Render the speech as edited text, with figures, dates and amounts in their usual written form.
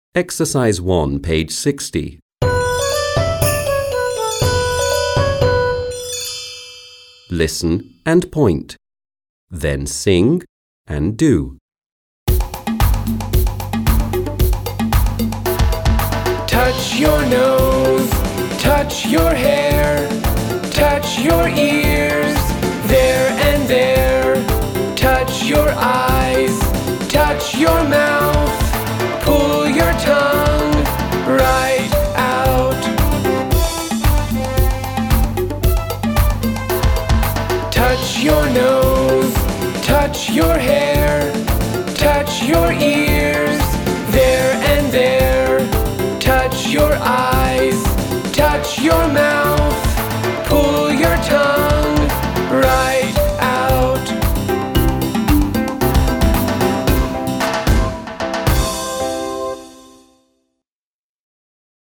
Exercise 1, page 60. Listen and point. Then sing and do. Touch your nose, touch your hair, touch your ear.